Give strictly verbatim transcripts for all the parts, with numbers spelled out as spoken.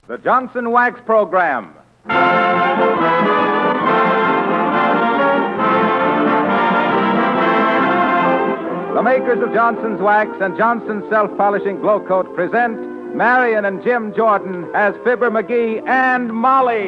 The Johnson Wax Program. The makers of Johnson's Wax and Johnson's Self-Polishing Glow Coat present Marion and Jim Jordan as Fibber McGee and Molly.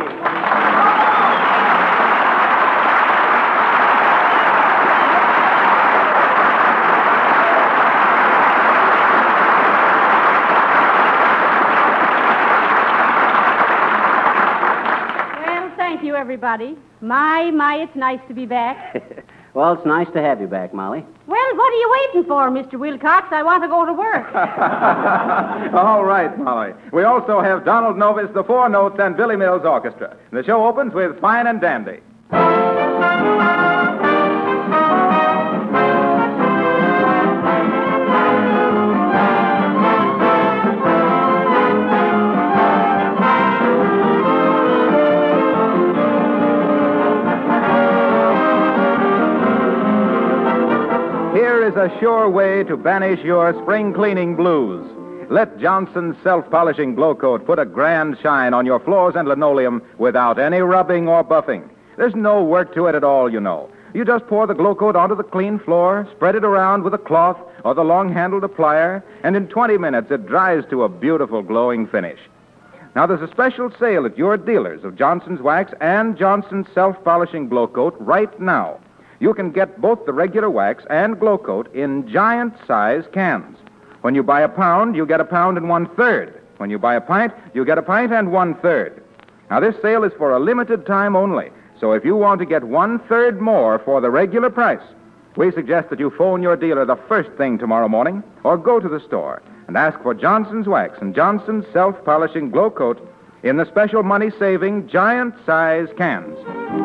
Everybody. My, my, it's nice to be back. Well, it's nice to have you back, Molly. Well, what are you waiting for, Mister Wilcox? I want to go to work. All right, Molly. We also have Donald Novis, the Four Notes, and Billy Mills Orchestra. The show opens with Fine and Dandy. Here is a sure way to banish your spring cleaning blues. Let Johnson's Self-Polishing Glow Coat put a grand shine on your floors and linoleum without any rubbing or buffing. There's no work to it at all, you know. You just pour the Glow Coat onto the clean floor, spread it around with a cloth or the long-handled applier, and in twenty minutes it dries to a beautiful glowing finish. Now, there's a special sale at your dealers of Johnson's Wax and Johnson's Self-Polishing Glow Coat right now. You can get both the regular wax and Glow Coat in giant-size cans. When you buy a pound, you get a pound and one-third. When you buy a pint, you get a pint and one-third. Now, this sale is for a limited time only, so if you want to get one-third more for the regular price, we suggest that you phone your dealer the first thing tomorrow morning or go to the store and ask for Johnson's Wax and Johnson's Self-Polishing Glow Coat in the special money-saving giant-size cans.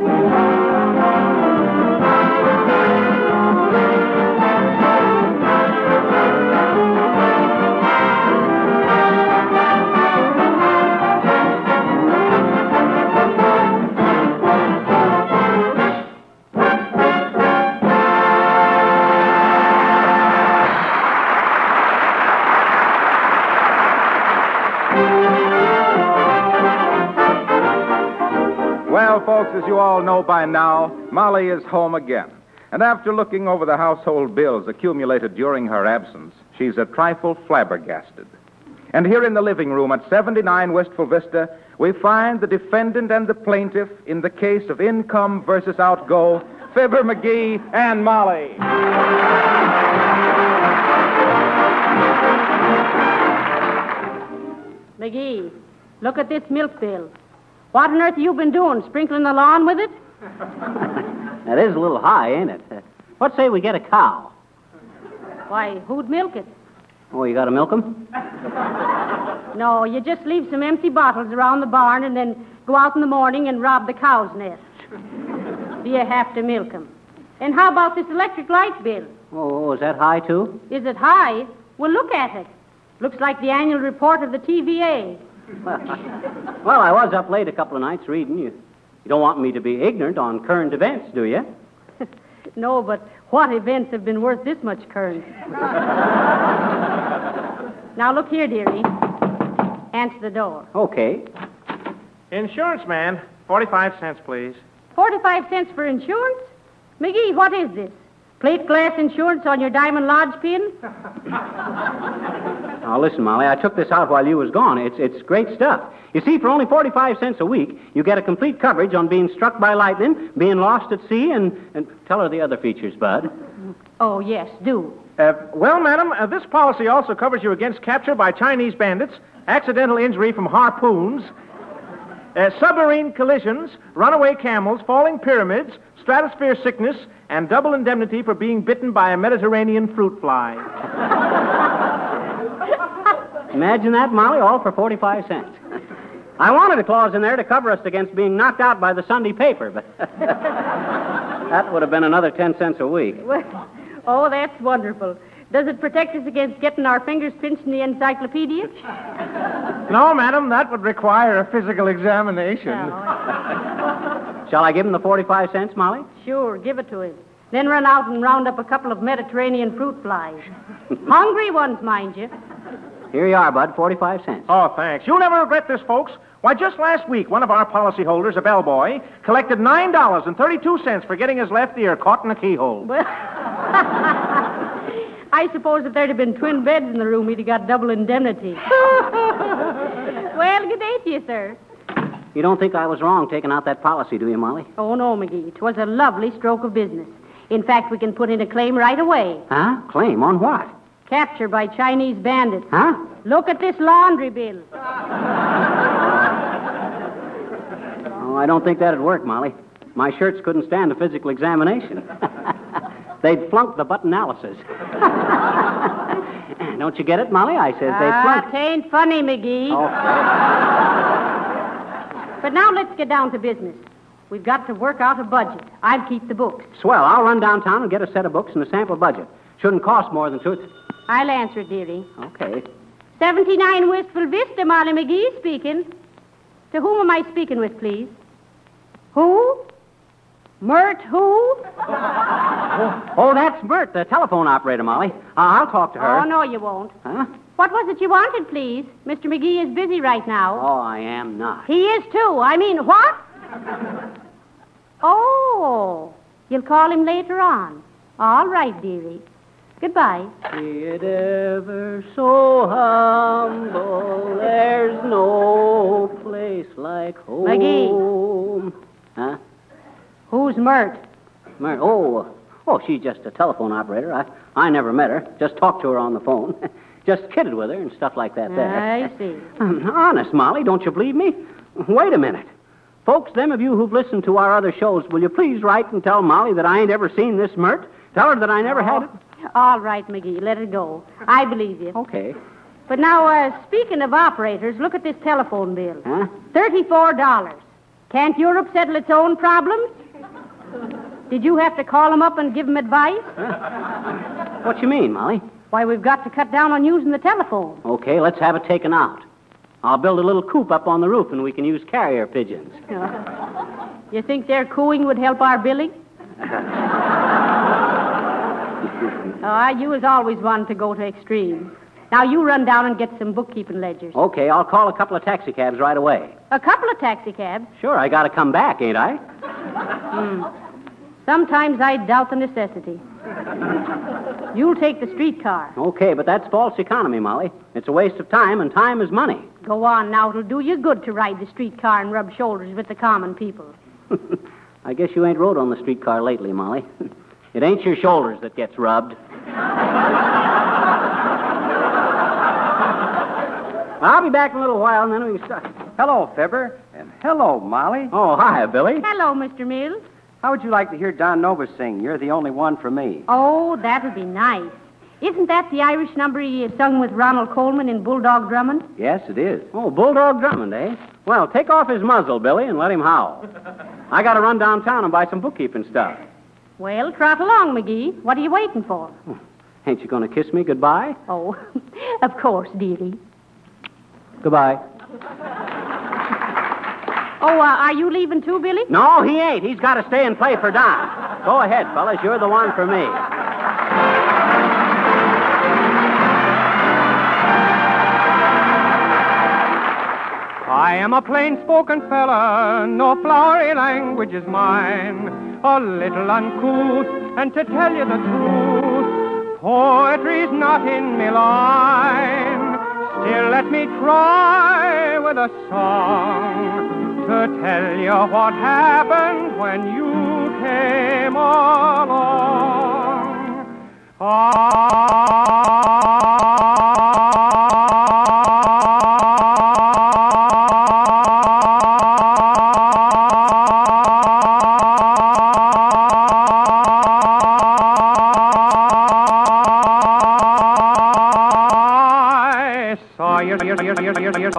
Well, folks, as you all know by now, Molly is home again. And after looking over the household bills accumulated during her absence, she's a trifle flabbergasted. And here in the living room at seventy-nine Wistful Vista, we find the defendant and the plaintiff in the case of income versus outgo, Fibber McGee and Molly. McGee, look at this milk bill. What on earth have you been doing, sprinkling the lawn with it? That is a little high, ain't it? Uh, what say we get a cow? Why, who'd milk it? Oh, you got to milk 'em? No, you just leave some empty bottles around the barn and then go out in the morning and rob the cow's nest. Do you have to milk 'em? And how about this electric light bill? Oh, is that high, too? Is it high? Well, look at it. Looks like the annual report of the T V A. Well, I was up late a couple of nights reading. You, you don't want me to be ignorant on current events, do you? No, but what events have been worth this much current? Now, look here, dearie. Answer the door. Okay. Insurance man, forty-five cents, please. Forty-five cents for insurance? McGee, what is this? Plate glass insurance on your Diamond Lodge pin? Now, listen, Molly, I took this out while you was gone. It's it's great stuff. You see, for only forty-five cents a week, you get a complete coverage on being struck by lightning, being lost at sea, and... and tell her the other features, Bud. Oh, yes, do. Uh, well, madam, uh, this policy also covers you against capture by Chinese bandits, accidental injury from harpoons, uh, submarine collisions, runaway camels, falling pyramids, stratosphere sickness, and double indemnity for being bitten by a Mediterranean fruit fly. Imagine that, Molly, all for forty-five cents. I wanted a clause in there to cover us against being knocked out by the Sunday paper, but that would have been another ten cents a week. Well, oh, that's wonderful. Does it protect us against getting our fingers pinched in the encyclopedia? No, madam, that would require a physical examination. No. Shall I give him the forty-five cents, Molly? Sure, give it to him. Then run out and round up a couple of Mediterranean fruit flies. Hungry ones, mind you. here you are, Bud, forty-five cents. Oh, thanks. You'll never regret this, folks. Why, just last week, one of our policyholders, a bellboy, collected nine dollars and thirty-two cents for getting his left ear caught in a keyhole. Well, I suppose if there'd have been twin beds in the room, he'd have got double indemnity. Well, good day to you, sir. You don't think I was wrong taking out that policy, do you, Molly? Oh, no, McGee. It was a lovely stroke of business. In fact, we can put in a claim right away. Huh? Claim on what? Capture by Chinese bandits. Huh? Look at this laundry bill. Oh, I don't think that'd work, Molly. My shirts couldn't stand a physical examination. They'd flunk the butt analysis. Don't you get it, Molly? I says they Ah, flunk. it ain't funny, McGee. Oh. But now let's get down to business. We've got to work out a budget. I'll keep the books. Swell. I'll run downtown and get a set of books and a sample budget. Shouldn't cost more than two... I'll answer it, dearie. Okay. seventy-nine Wistful Vista, Molly McGee speaking. To whom am I speaking with, please? Who? Mert who? Oh, oh, that's Bert, the telephone operator, Molly. Uh, I'll talk to her. Oh, no, you won't. Huh? What was it you wanted, please? Mister McGee is busy right now. Oh, I am not. He is, too. I mean, what? Oh, you'll call him later on. All right, dearie. Goodbye. Be it ever so humble, there's no place like home. McGee. Huh? Who's Mert? Mer- oh, oh, she's just a telephone operator. I, I never met her. Just talked to her on the phone. Just kidded with her and stuff like that there. I see. Honest, Molly, don't you believe me? Wait a minute. Folks, them of you who've listened to our other shows, will you please write and tell Molly that I ain't ever seen this Mert? Tell her that I never had it. All right, McGee, let it go. I believe you. Okay. But now, uh, speaking of operators, look at this telephone bill. Huh? thirty-four dollars. Can't Europe settle its own problems? Did you have to call them up and give them advice? Huh? What you mean, Molly? Why, we've got to cut down on using the telephone. Okay, let's have it taken out. I'll build a little coop up on the roof and we can use carrier pigeons. You think their cooing would help our billing? Oh, you was always one to go to extremes. Now, you run down and get some bookkeeping ledgers. Okay, I'll call a couple of taxicabs right away. A couple of taxicabs? Sure, I gotta come back, ain't I? Hmm. Sometimes I doubt the necessity. You'll take the streetcar. Okay, but that's false economy, Molly. It's a waste of time, and time is money. Go on now. It'll do you good to ride the streetcar and rub shoulders with the common people. I guess you ain't rode on the streetcar lately, Molly. It ain't your shoulders that gets rubbed. I'll be back in a little while, and then we can start. Hello, Fibber. And hello, Molly. Oh, hi, Billy. Hello, Mister Mills. How would you like to hear Don Nova sing? You're the only one for me. Oh, that would be nice. Isn't that the Irish number he sung with Ronald Coleman in Bulldog Drummond? Yes, it is. Oh, Bulldog Drummond, eh? Well, take off his muzzle, Billy, and let him howl. I gotta run downtown and buy some bookkeeping stuff. Well, trot along, McGee. What are you waiting for? Ain't you gonna kiss me goodbye? Oh, of course, dearie. Goodbye. Oh, uh, are you leaving too, Billy? No, he ain't. He's got to stay and play for Don. Go ahead, fellas. You're the one for me. I am a plain-spoken fella, no flowery language is mine. A little uncouth, and to tell you the truth, poetry's not in me line. Still, let me try with a song to tell you what happened when you came along. I saw you, you, you, you, you, you,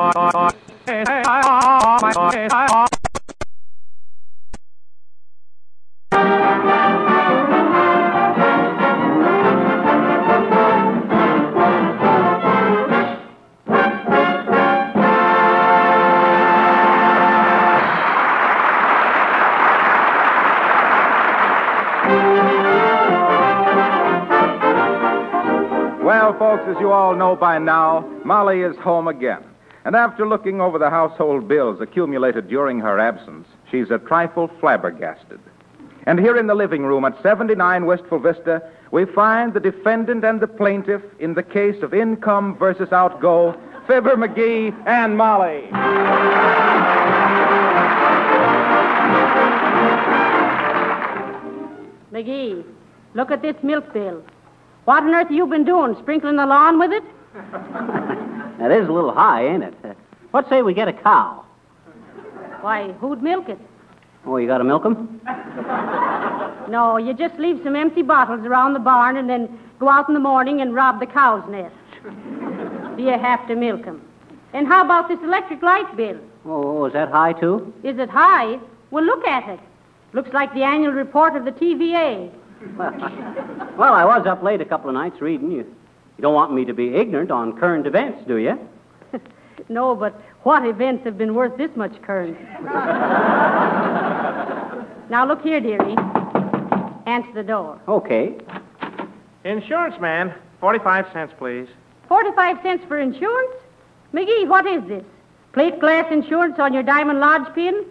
Well, folks, as you all all know by now, Molly is home again. And after looking over the household bills accumulated during her absence, she's a trifle flabbergasted. And here in the living room at seventy-nine Wistful Vista, we find the defendant and the plaintiff in the case of income versus outgo, Fibber McGee and Molly. McGee, look at this milk bill. What on earth have you been doing, sprinkling the lawn with it? That is a little high, ain't it? Uh, what say we get a cow? Why, who'd milk it? Oh, you got to milk 'em? No, you just leave some empty bottles around the barn and then go out in the morning and rob the cow's nest. Do you have to milk 'em? And how about this electric light bill? Oh, is that high, too? Is it high? Well, look at it. Looks like the annual report of the T V A. Well, well, I was up late a couple of nights reading. You, you don't want me to be ignorant on current events, do you? No, but what events have been worth this much current? Now, look here, dearie. Answer the door. Okay. Insurance man, forty-five cents, please. Forty-five cents for insurance? McGee, what is this? Plate glass insurance on your Diamond Lodge pin?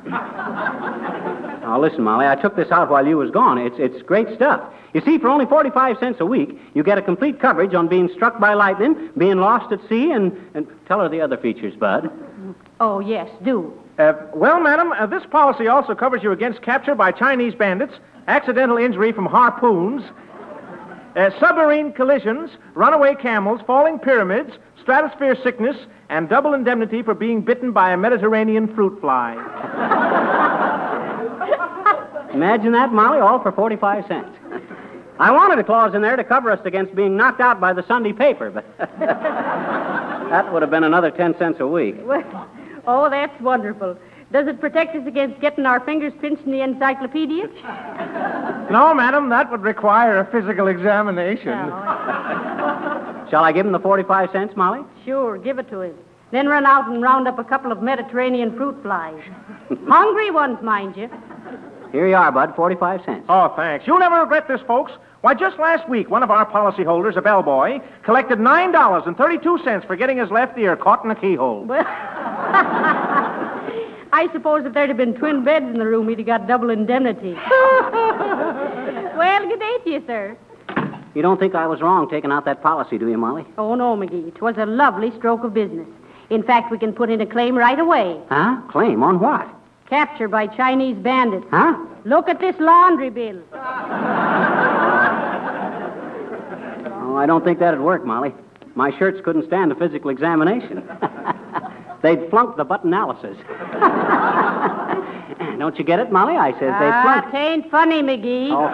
Now, listen, Molly, I took this out while you was gone. It's it's great stuff. You see, for only forty-five cents a week, you get a complete coverage on being struck by lightning, being lost at sea, and... and tell her the other features, Bud. Oh, yes, do. Uh, well, madam, uh, this policy also covers you against capture by Chinese bandits, accidental injury from harpoons, uh, submarine collisions, runaway camels, falling pyramids, stratosphere sickness, and double indemnity for being bitten by a Mediterranean fruit fly. Imagine that, Molly, all for forty-five cents. I wanted a clause in there to cover us against being knocked out by the Sunday paper, but that would have been another ten cents a week. Well, oh, that's wonderful. Does it protect us against getting our fingers pinched in the encyclopedia? No, madam, that would require a physical examination. No. Shall I give him the forty-five cents, Molly? Sure, give it to him. Then run out and round up a couple of Mediterranean fruit flies. Hungry ones, mind you. Here you are, Bud, forty-five cents. Oh, thanks. You'll never regret this, folks. Why, just last week, one of our policyholders, a bellboy, collected nine dollars and thirty-two cents for getting his left ear caught in a keyhole. Well, I suppose if there'd have been twin beds in the room, he'd have got double indemnity. Well, good day to you, sir. You don't think I was wrong taking out that policy, do you, Molly? Oh, no, McGee. It was a lovely stroke of business. In fact, we can put in a claim right away. Huh? Claim on what? Capture by Chinese bandits. Huh? Look at this laundry bill. Oh, I don't think that'd work, Molly. My shirts couldn't stand a physical examination. They'd flunk the butt-analysis. Don't you get it, Molly? I says they Ah, flunked. tain't funny, McGee. Oh.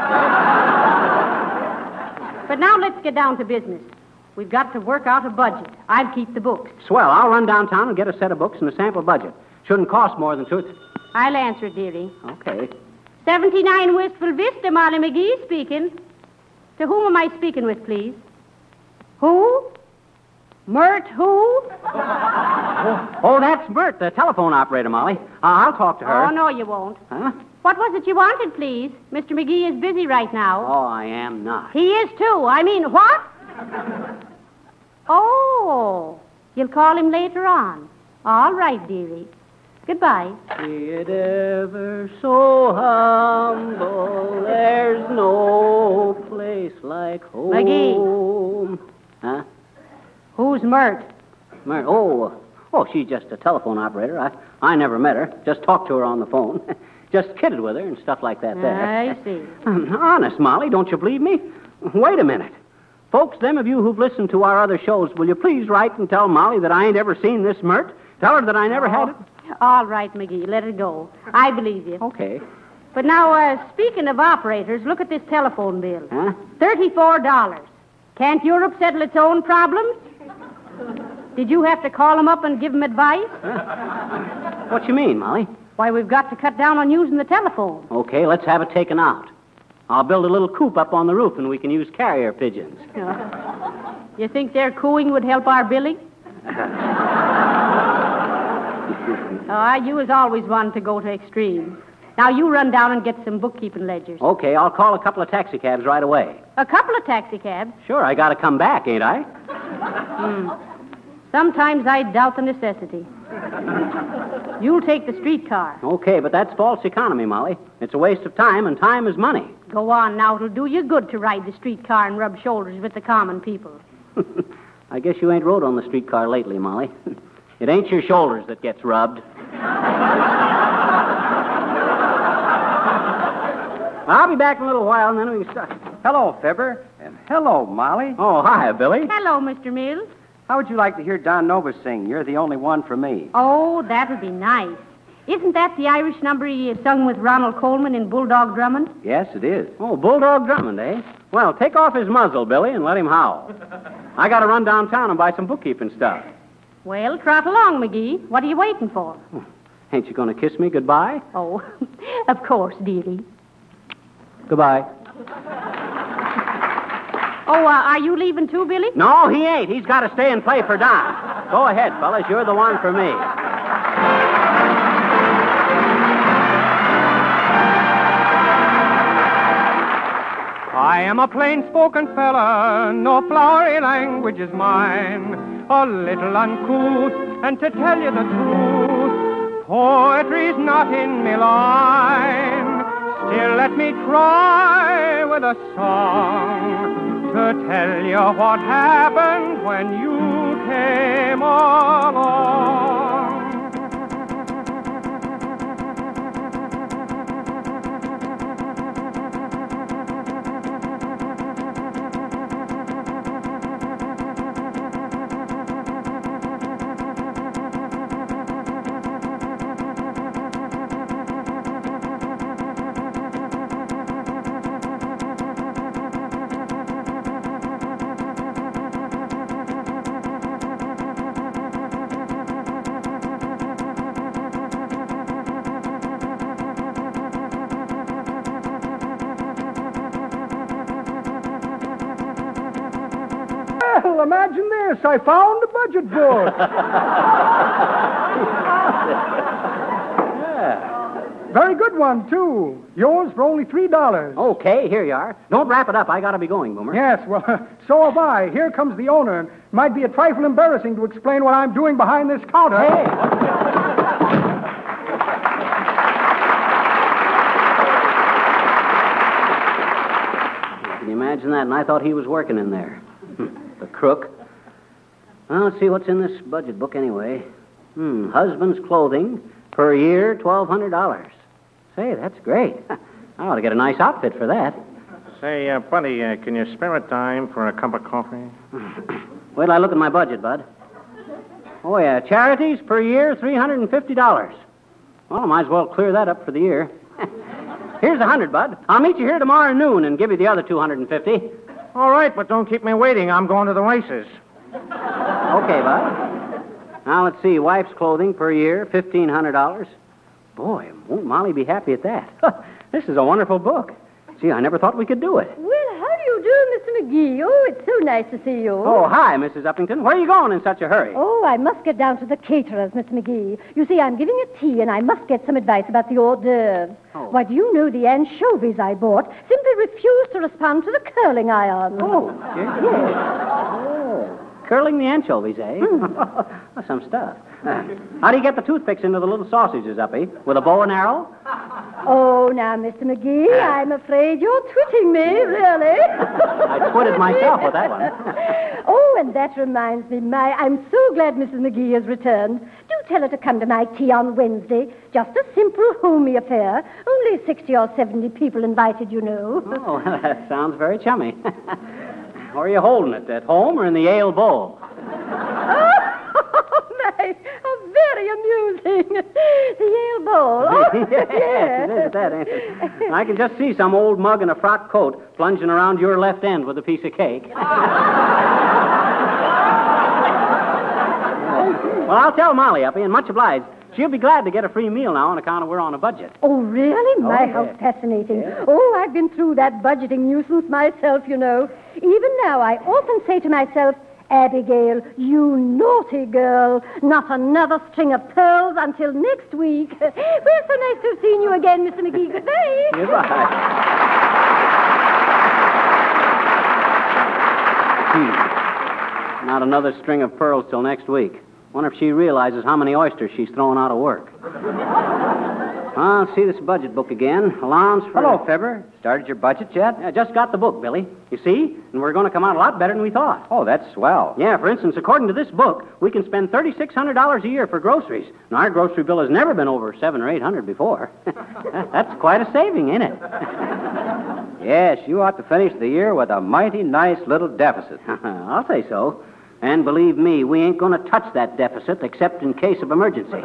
But now let's get down to business. We've got to work out a budget. I'll keep the books. Swell. I'll run downtown and get a set of books and a sample budget. Shouldn't cost more than two... Th- I'll answer, dearie. okay. seventy-nine Wistful Vista, Molly McGee speaking. To whom am I speaking with, please? Who? Mert who? Oh, that's Bert, the telephone operator, Molly. Uh, I'll talk to her. Oh, no, you won't. Huh? What was it you wanted, please? Mister McGee is busy right now. Oh, I am not. He is, too. I mean, what? Oh, you'll call him later on. All right, dearie. Goodbye. Be it ever so humble, there's no place like home. McGee. Huh? Who's Mert? Mer- oh, oh, she's just a telephone operator. I, I never met her. Just talked to her on the phone. Just kidded with her and stuff like that there. I see. Honest, Molly, don't you believe me? Wait a minute. Folks, them of you who've listened to our other shows, will you please write and tell Molly that I ain't ever seen this Mert? Tell her that I never had it. All right, McGee, let it go. I believe you. Okay. But now, uh, speaking of operators, look at this telephone bill. Huh? thirty-four dollars. Can't Europe settle its own problems? Did you have to call them up and give them advice? Huh? What you mean, Molly? Why, we've got to cut down on using the telephone. Okay, let's have it taken out. I'll build a little coop up on the roof and we can use carrier pigeons. You think their cooing would help our billing? Oh, you was always one to go to extremes. Now, you run down and get some bookkeeping ledgers. Okay, I'll call a couple of taxicabs right away. A couple of taxicabs? Sure, I gotta come back, ain't I? Hmm. Sometimes I doubt the necessity. You'll take the streetcar. Okay, but that's false economy, Molly. It's a waste of time, and time is money. Go on now. It'll do you good to ride the streetcar and rub shoulders with the common people. I guess you ain't rode on the streetcar lately, Molly. It ain't your shoulders that gets rubbed. I'll be back in a little while, and then we can start. Hello, Fibber. And hello, Molly. Oh, hi, Billy. Hello, Mister Mills. How would you like to hear Don Nova sing? You're the only one for me. Oh, that would be nice. Isn't that the Irish number he sung with Ronald Coleman in Bulldog Drummond? Yes, it is. Oh, Bulldog Drummond, eh? Well, take off his muzzle, Billy, and let him howl. I got to run downtown and buy some bookkeeping stuff. Well, trot along, McGee. What are you waiting for? Oh, ain't you going to kiss me goodbye? Oh, of course, dearie. Goodbye. Oh, uh, are you leaving too, Billy? No, he ain't. He's got to stay and play for Don. Go ahead, fellas. You're the one for me. I am a plain-spoken fella, no flowery language is mine. A little uncouth, and to tell you the truth, poetry's not in me line. Still, let me try with a song to tell you what happened when you came along. Well, imagine this. I found a budget book. Yeah. Very good one, too. Yours for only three dollars. Okay, here you are. Don't wrap it up. I got to be going, Boomer. Yes, well, so have I. Here comes the owner. It might be a trifle embarrassing to explain what I'm doing behind this counter. Hey. Can you imagine that? And I thought he was working in there. The crook. Well, let's see what's in this budget book anyway. Hmm, husband's clothing per year, twelve hundred dollars. Say, that's great. I ought to get a nice outfit for that. Say, uh, buddy, uh, can you spare a dime for a cup of coffee? Wait till I look at my budget, Bud. Oh, yeah, charities per year, three hundred fifty dollars. Well, I might as well clear that up for the year. Here's a hundred, Bud. I'll meet you here tomorrow noon and give you the other two hundred fifty. All right, but don't keep me waiting. I'm going to the races. Okay, Bud. Now, let's see. Wife's clothing per year, fifteen hundred dollars. Boy, won't Molly be happy at that? This is a wonderful book. Gee, I never thought we could do it. Well, how do you do, Mister McGee? Oh, it's so nice to see you. Oh, hi, Missus Uppington. Where are you going in such a hurry? Oh, I must get down to the caterer's, Mister McGee. You see, I'm giving a tea, and I must get some advice about the hors d'oeuvres. Oh. Why, do you know the anchovies I bought simply refused to respond to the curling iron? Oh, yes. Oh, curling the anchovies, eh? Some stuff. Uh, how do you get the toothpicks into the little sausages, Uppy? With a bow and arrow? Oh, now, Mister McGee, I'm afraid you're twitting me, really. I twitted myself with that one. Oh, and that reminds me, my, I'm so glad Missus McGee has returned. Do tell her to come to my tea on Wednesday. Just a simple, homey affair. Only sixty or seventy people invited, you know. Oh, that sounds very chummy. Where are you holding it? At home or in the Yale Bowl? Oh, my, how very amusing. The Yale Bowl. Oh, yes, yes. it is that, ain't it? I can just see some old mug in a frock coat plunging around your left end with a piece of cake. Well, I'll tell Molly, Uppy, and much obliged. She'll be glad to get a free meal now on account of we're on a budget. Oh, really? My, Oh, how yes. fascinating. Yes. Oh, I've been through that budgeting nuisance myself, you know. Even now, I often say to myself, Abigail, you naughty girl. Not another string of pearls until next week. Well, so nice to have seen you again, Mister McGee. Goodbye. Goodbye. Hmm. Not another string of pearls till next week. Wonder if she realizes how many oysters she's throwing out of work. I'll see this budget book again. Allowance for... Hello, Fibber. Started your budget yet? Yeah, just got the book, Billy. You see? And we're going to come out a lot better than we thought. Oh, that's swell. Yeah, for instance, according to this book, we can spend three thousand six hundred dollars a year for groceries. Now, our grocery bill has never been over seven or eight hundred before. That's quite a saving, ain't it? Yes, you ought to finish the year with a mighty nice little deficit. I'll say so. And believe me, we ain't going to touch that deficit except in case of emergency.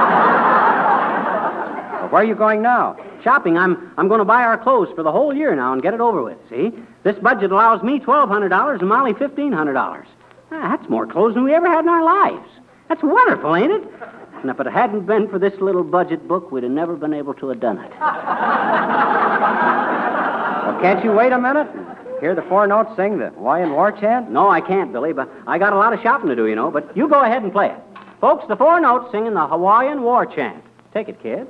Well, where are you going now? Shopping. I'm I'm going to buy our clothes for the whole year now and get it over with, see? This budget allows me twelve hundred dollars and Molly fifteen hundred dollars. Ah, that's more clothes than we ever had in our lives. That's wonderful, ain't it? And if it hadn't been for this little budget book, we'd have never been able to have done it. Well, can't you wait a minute and hear the four notes sing the Hawaiian War Chant? No, I can't, Billy, but I got a lot of shopping to do, you know. But you go ahead and play it. Folks, the four notes singing the Hawaiian War Chant. Take it, kids.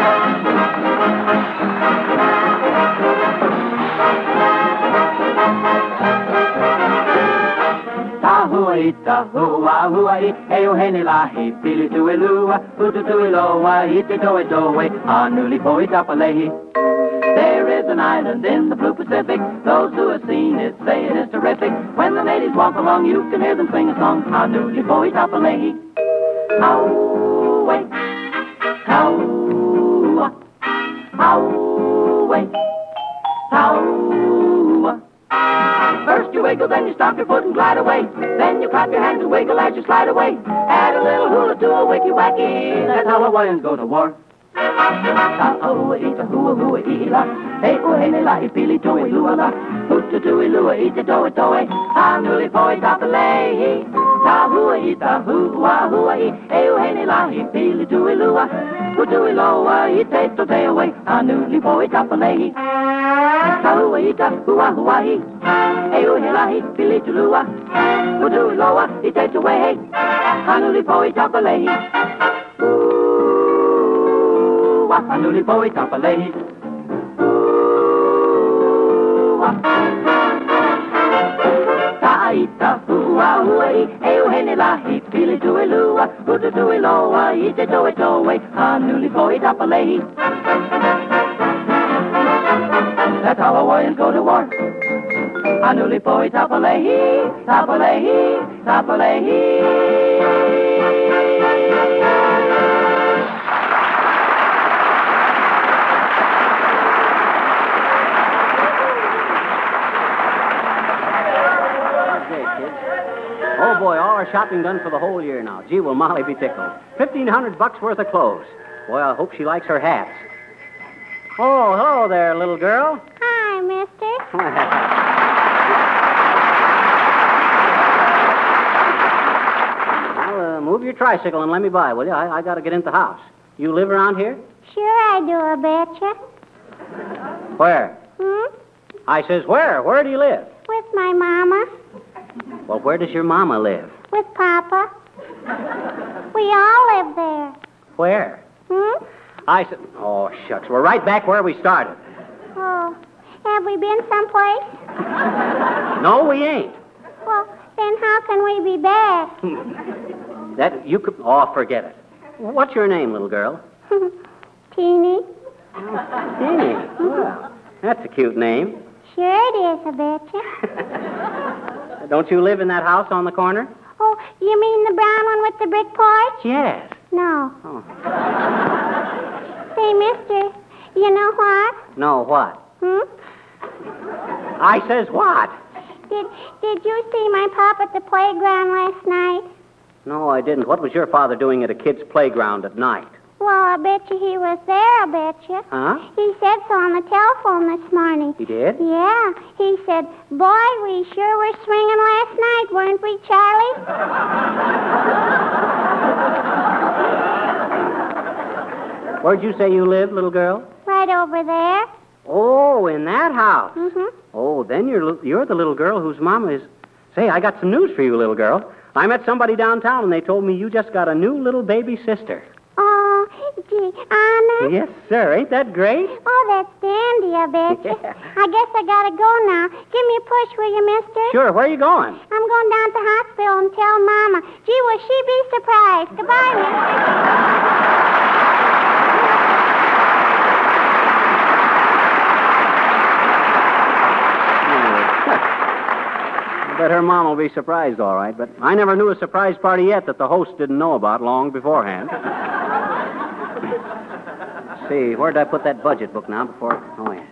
Tahui, tahua, huai, eo hene lahi, pili tui lua, putu tui loa, ite toe toe, anuli poi tapalehi. There is an island in the blue Pacific. Those who have seen it say it is terrific. When the natives walk along, you can hear them sing a song. Anuli poi tapalehi. Auwe, taua, auwe, taua. First you wiggle, then you stomp your foot and glide away. Then you clap your hands and wiggle as you slide away. Add a little hula to a wicky wacky. That's how Hawaiians go to war. Ta-oa, ita, hua, hua, ila. Hey, ua, hene, la, ipili, toe, lua, la. Hutu, tui, lua, ita, toe, toe. Anuli, poi, tapalehi. Ta-hua, ita, hua, hua, i. Hey, ua, hene, la, ipili, tui, lua. Hutu, loa, ita, to, te, away. Anuli, poi, tapalehi. Ta-hua, ita, hua, hua, i. Hey, ua, hene, la, ipili, tui, lua. Hutu, loa, ita, to, away. Anuli, poi, tapalehi. Anuli poi tapalehi. Taita hua huai, eo hene lahi, pili tui lua, putu tui loa, ite toe toe, anuli poi tapalehi. That's how Hawaiians go to war. Anuli poi tapalehi, tapalehi, tapalehi. Oh, boy, all our shopping done for the whole year now. Gee, will Molly be tickled. Fifteen hundred bucks worth of clothes. Boy, I hope she likes her hats. Oh, hello there, little girl. Hi, mister. Well, uh, move your tricycle and let me by, will you? I, I got to get into the house. You live around here? Sure I do, I betcha. Where? Hmm? I says, where? Where do you live? With my mama. Well, where does your mama live? With Papa. We all live there. Where? Hmm? I said, oh, shucks. We're right back where we started. Oh, have we been someplace? No, we ain't. Well, then how can we be back? That, you could, oh, forget it. What's your name, little girl? Teeny. Teeny. Well, that's a cute name. Sure it is, I betcha. Don't you live in that house on the corner? Oh, you mean the brown one with the brick porch? Yes. No. Oh. Say, mister, you know what? No, what? Hmm? I says what? Did Did you see my pop at the playground last night? No, I didn't. What was your father doing at a kid's playground at night? Well, I bet you he was there, I bet you. Huh? He said so on the telephone this morning. He did? Yeah. He said, boy, we sure were swinging last night, weren't we, Charlie? Where'd you say you live, little girl? Right over there. Oh, in that house. Mm-hmm. Oh, then you're you're the little girl whose mama is... Say, I got some news for you, little girl. I met somebody downtown, and they told me you just got a new little baby sister. Oh, gee, I sir? Yes, sir. Ain't that great? Oh, that's dandy, I bet you. Yeah. I guess I gotta go now. Give me a push, will you, mister? Sure. Where are you going? I'm going down to the hospital and tell Mama. Gee, will she be surprised? Goodbye, mister. I bet her mom will be surprised, all right. But I never knew a surprise party yet that the host didn't know about long beforehand. Let's see, where did I put that budget book now before... Oh, yes.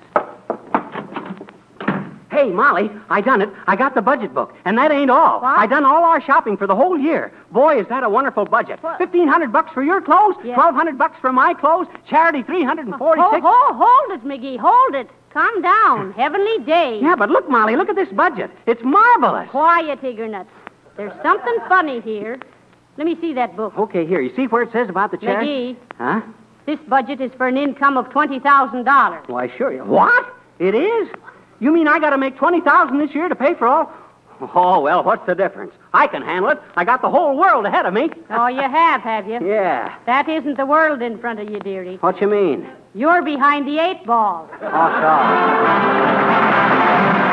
Hey, Molly, I done it. I got the budget book. And that ain't all. What? I done all our shopping for the whole year. Boy, is that a wonderful budget. What? Fifteen hundred bucks for your clothes, Yeah. twelve hundred bucks for my clothes, charity three hundred and forty-six. Oh, oh, hold it, McGee. Hold it. Calm down. Heavenly day. Yeah, but look, Molly, look at this budget. It's marvelous. Quiet, Higgernuts. There's something funny here. Let me see that book. Okay, here. You see where it says about the charity? McGee, Huh? this budget is for an income of twenty thousand dollars. Why, sure. you- What? It is? You mean I got to make twenty thousand this year to pay for all? Oh, well, what's the difference? I can handle it. I got the whole world ahead of me. Oh, you have, have you? Yeah. That isn't the world in front of you, dearie. What you mean? You're behind the eight ball. Oh, sorry.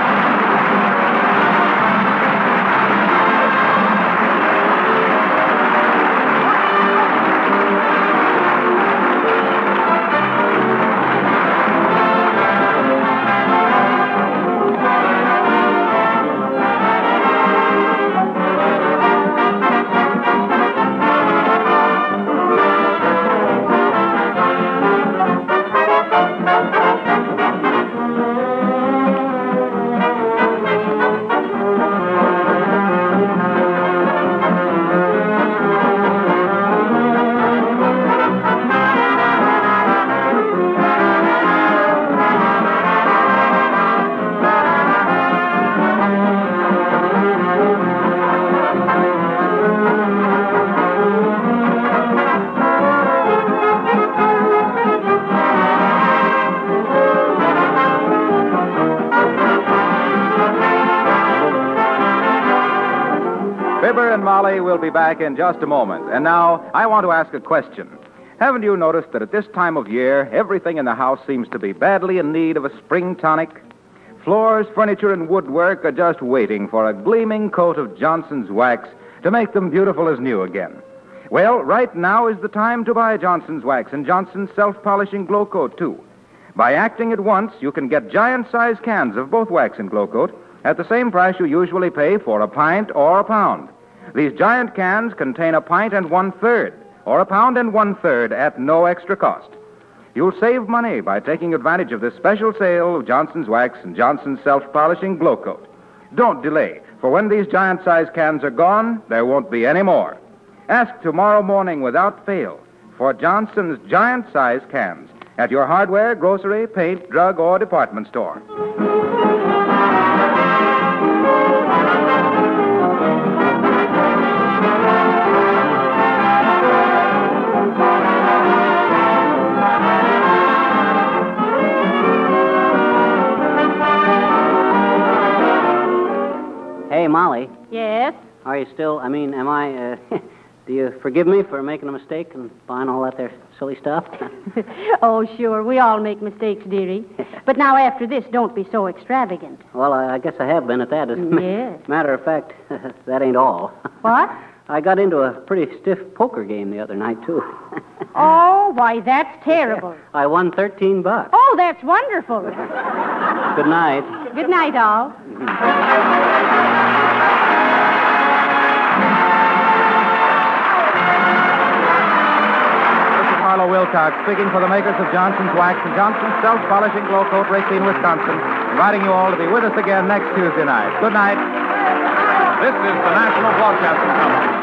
Fibber and Molly will be back in just a moment. And now, I want to ask a question. Haven't you noticed that at this time of year, everything in the house seems to be badly in need of a spring tonic? Floors, furniture, and woodwork are just waiting for a gleaming coat of Johnson's wax to make them beautiful as new again. Well, right now is the time to buy Johnson's wax and Johnson's self-polishing glow coat, too. By acting at once, you can get giant-sized cans of both wax and glow coat at the same price you usually pay for a pint or a pound. These giant cans contain a pint and one-third, or a pound and one-third at no extra cost. You'll save money by taking advantage of this special sale of Johnson's Wax and Johnson's Self-Polishing Glow Coat. Don't delay, for when these giant-sized cans are gone, there won't be any more. Ask tomorrow morning without fail for Johnson's giant-sized cans at your hardware, grocery, paint, drug, or department store. Hey, Molly, Yes? are you still, I mean, am I, uh, do you forgive me for making a mistake and buying all that there silly stuff? Oh, sure. We all make mistakes, dearie. But now, after this, don't be so extravagant. Well, I, I guess I have been at that. As a Yes. matter of fact, that ain't all. What? I got into a pretty stiff poker game the other night, too. Oh, why, that's terrible. I won thirteen bucks. Oh, that's wonderful. Good night. Good night, all. Harlow Wilcox, speaking for the makers of Johnson's Wax and Johnson's Self-Polishing Glow Coat, Racine, Wisconsin, inviting you all to be with us again next Tuesday night. Good night. This is the National Broadcasting Company.